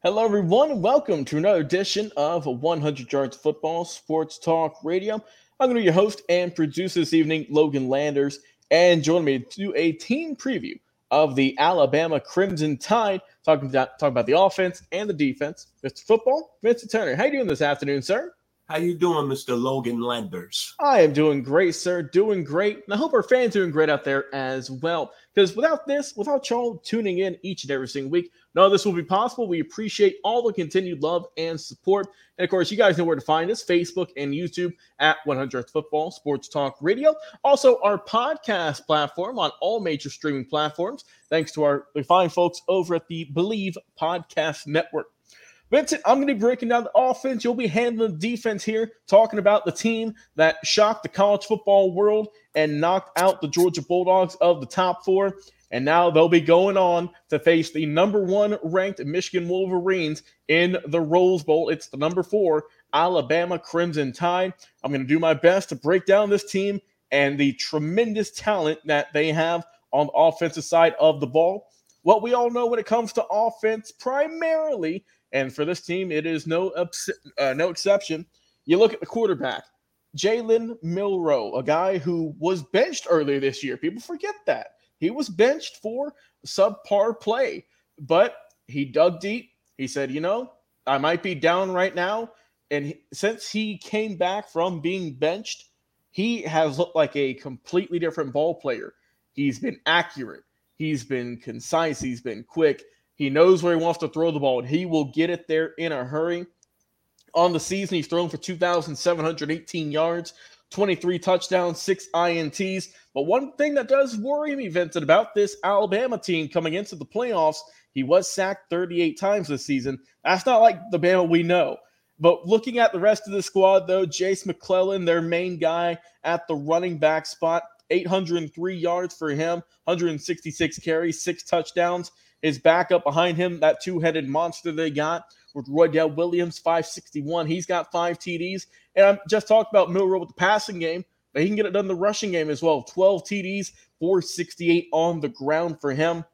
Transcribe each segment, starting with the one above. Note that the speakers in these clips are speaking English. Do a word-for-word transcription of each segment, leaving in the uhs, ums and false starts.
Hello, everyone. Welcome to another edition of one hundred Yards Football Sports Talk Radio. I'm going to be your host and producer this evening, Logan Landers, and joining me to do a team preview of the Alabama Crimson Tide, talking about, talking about the offense and the defense. Mister Football, Vincent Turner. How you doing this afternoon, sir? How you doing, Mister Logan Landers? I am doing great, sir. Doing great. And I hope our fans are doing great out there as well. Because without this, without y'all tuning in each and every single week, none of this will be possible. We appreciate all the continued love and support. And of course, you guys know where to find us, Facebook and YouTube at one hundredth Football Sports Talk Radio. Also, our podcast platform on all major streaming platforms, thanks to our fine folks over at the Believe Podcast Network. Vincent, I'm going to be breaking down the offense. You'll be handling the defense here, talking about the team that shocked the college football world and knocked out the Georgia Bulldogs of the top four. And now they'll be going on to face the number one ranked Michigan Wolverines in the Rose Bowl. It's the number four Alabama Crimson Tide. I'm going to do my best to break down this team and the tremendous talent that they have on the offensive side of the ball. What we all know when it comes to offense, primarily, and for this team, it is no ups- uh, no exception. You look at the quarterback, Jalen Milroe, a guy who was benched earlier this year. People forget that. He was benched for subpar play, but he dug deep. He said, you know, I might be down right now. And he, since he came back from being benched, he has looked like a completely different ball player. He's been accurate. He's been concise. He's been quick. He knows where he wants to throw the ball, and he will get it there in a hurry. On the season, he's thrown for two thousand seven hundred eighteen yards, twenty-three touchdowns, six I N Ts. But one thing that does worry me, Vincent, about this Alabama team coming into the playoffs, he was sacked thirty-eight times this season. That's not like the Bama we know. But looking at the rest of the squad, though, Jace McClellan, their main guy at the running back spot, eight hundred three yards for him, one hundred sixty-six carries, six touchdowns. His backup behind him, that two-headed monster they got with Roydell Williams, five sixty-one. He's got five T Ds. And I'm just talking about Milroe with the passing game, but he can get it done in the rushing game as well. twelve T Ds, four sixty-eight on the ground for him.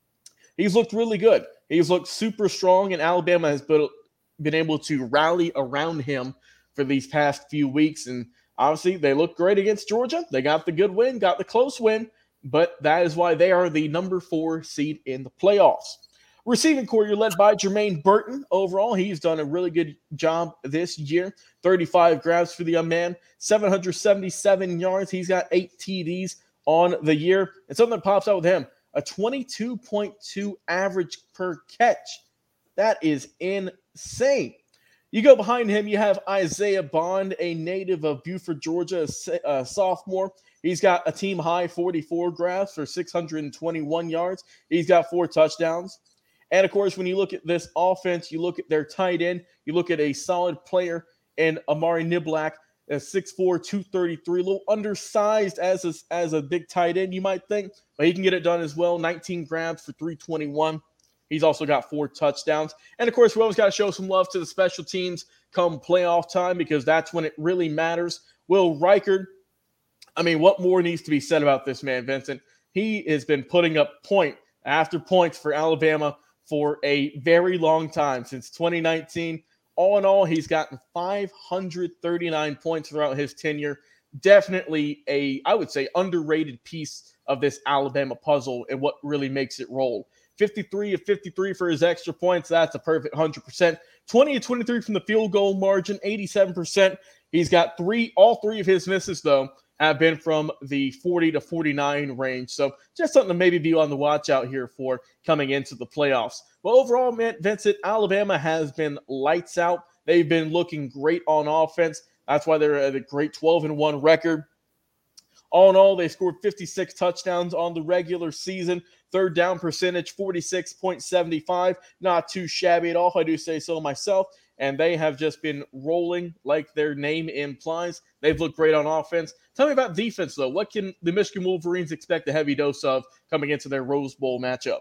He's looked really good. He's looked super strong, and Alabama has been, been able to rally around him for these past few weeks. And obviously, they looked great against Georgia. They got the good win, got the close win. But that is why they are the number four seed in the playoffs. Receiving core, you're led by Jermaine Burton. Overall, he's done a really good job this year. thirty-five grabs for the young man, seven hundred seventy-seven yards. He's got eight T Ds on the year. And something that pops out with him, a twenty-two point two average per catch. That is insane. You go behind him, you have Isaiah Bond, a native of Buford, Georgia, a, a sophomore. He's got a team-high forty-four grabs for six hundred twenty-one yards. He's got four touchdowns. And, of course, when you look at this offense, you look at their tight end, you look at a solid player in Amari Niblack, a six four, two thirty-three, a little undersized as a, as a big tight end, you might think, but he can get it done as well. nineteen grabs for three twenty-one. He's also got four touchdowns. And, of course, we always got to show some love to the special teams come playoff time because that's when it really matters. Will Reichard, I mean, what more needs to be said about this man, Vincent? He has been putting up point after points for Alabama for a very long time, since twenty nineteen. All in all, he's gotten five hundred thirty-nine points throughout his tenure. Definitely a, I would say, underrated piece of this Alabama puzzle and what really makes it roll. fifty-three of fifty-three for his extra points. That's a perfect one hundred percent. twenty of twenty-three from the field goal margin, eighty-seven percent. He's got three, all three of his misses, though, have been from the forty to forty-nine range. So just something to maybe be on the watch out here for coming into the playoffs. Well, overall, man, Vincent, Alabama has been lights out. They've been looking great on offense. That's why they're at a great twelve and one record. All in all, they scored fifty-six touchdowns on the regular season. Third down percentage, forty-six point seven five. Not too shabby at all, if I do say so myself. And they have just been rolling like their name implies. They've looked great on offense. Tell me about defense, though. What can the Michigan Wolverines expect a heavy dose of coming into their Rose Bowl matchup?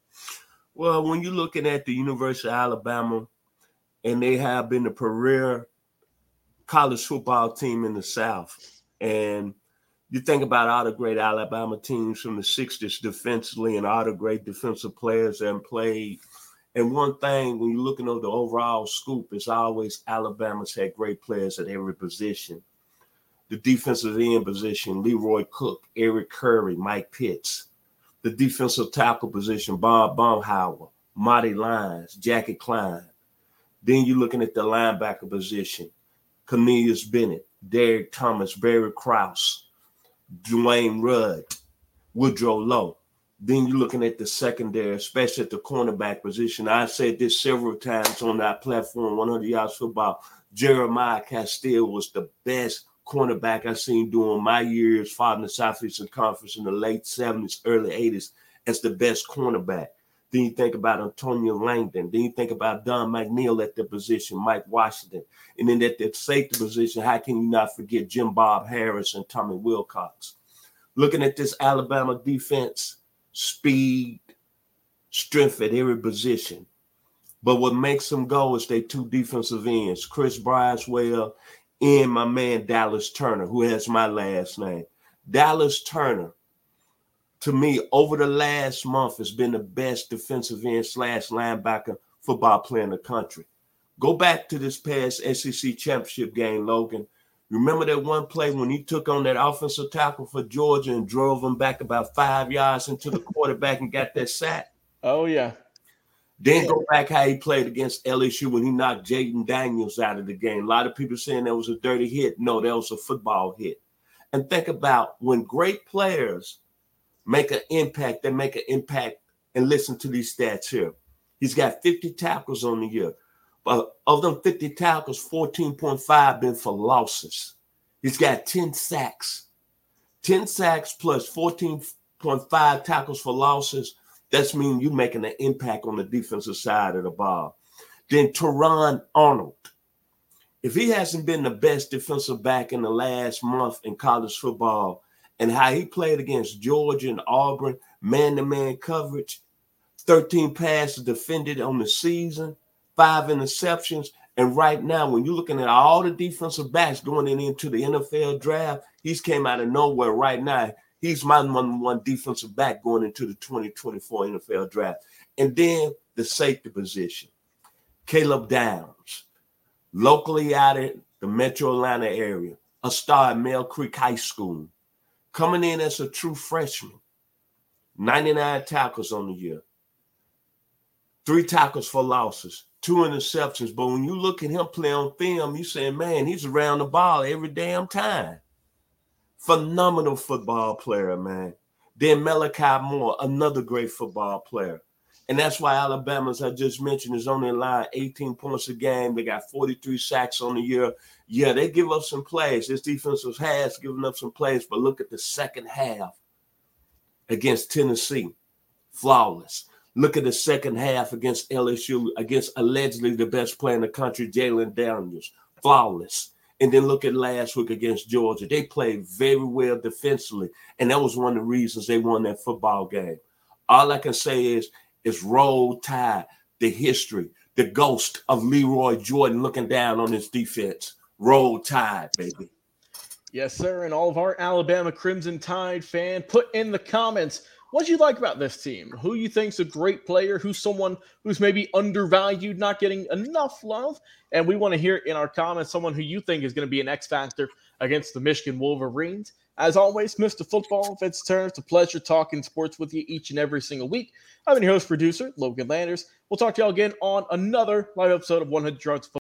Well, when you're looking at the University of Alabama, and they have been the premier college football team in the South, and you think about all the great Alabama teams from the sixties defensively and all the great defensive players that played And one thing, when you're looking at the overall scoop, is always Alabama's had great players at every position. The defensive end position, Leroy Cook, Eric Curry, Mike Pitts. The defensive tackle position, Bob Baumhauer, Marty Lyons, Jackie Klein. Then you're looking at the linebacker position, Cornelius Bennett, Derek Thomas, Barry Krause, Dwayne Rudd, Woodrow Lowe. Then you're looking at the secondary, especially at the cornerback position. I said this several times on that platform, one hundred Yards Football. Jeremiah Castile was the best cornerback I've seen during my years fighting the Southeastern Conference in the late seventies, early eighties as the best cornerback. Then you think about Antonio Langdon. Then you think about Don McNeil at the position, Mike Washington. And then at the safety position, how can you not forget Jim Bob Harris and Tommy Wilcox? Looking at this Alabama defense, speed, strength at every position. But what makes them go is they two defensive ends, Chris Braswell and my man Dallas Turner, who has my last name. Dallas Turner, to me, over the last month, has been the best defensive end slash linebacker football player in the country. Go back to this past S E C championship game, Logan. Remember that one play when he took on that offensive tackle for Georgia and drove him back about five yards into the quarterback and got that sack? Oh, yeah. Then go back how he played against L S U when he knocked Jaden Daniels out of the game. A lot of people saying that was a dirty hit. No, that was a football hit. And think about when great players make an impact, they make an impact. And listen to these stats here. He's got fifty tackles on the year. But of them fifty tackles, fourteen point five been for losses. He's got ten sacks. ten sacks plus fourteen point five tackles for losses. That's mean you making an impact on the defensive side of the ball. Then Teron Arnold. If he hasn't been the best defensive back in the last month in college football and how he played against Georgia and Auburn, man-to-man coverage, thirteen passes defended on the season, five interceptions. And right now, when you're looking at all the defensive backs going in into the N F L draft, he's came out of nowhere right now. He's my number one defensive back going into the twenty twenty-four N F L draft. And then the safety position, Caleb Downs, locally out of the Metro Atlanta area, a star at Mill Creek High School, coming in as a true freshman, ninety-nine tackles on the year, three tackles for losses, two interceptions. But when you look at him play on film, you say, man, he's around the ball every damn time. Phenomenal football player, man. Then Malachi Moore, another great football player. And that's why Alabama, as I just mentioned, is on their line eighteen points a game. They got forty-three sacks on the year. Yeah, they give up some plays. This defense has given up some plays, but look at the second half against Tennessee. Flawless. Look at the second half against L S U, against allegedly the best player in the country, Jalen Daniels. Flawless. And then look at last week against Georgia. They played very well defensively, and that was one of the reasons they won that football game. All I can say is, is Roll Tide, the history, the ghost of Leroy Jordan looking down on his defense. Roll Tide, baby. Yes, sir. And all of our Alabama Crimson Tide fan, put in the comments what you like about this team. Who you think's a great player? Who's someone who's maybe undervalued, not getting enough love? And we want to hear in our comments someone who you think is going to be an X factor against the Michigan Wolverines. As always, Mister Football, Fitz Turner, it's a pleasure talking sports with you each and every single week. I'm your host, producer, Logan Landers. We'll talk to y'all again on another live episode of one hundred Yards Football.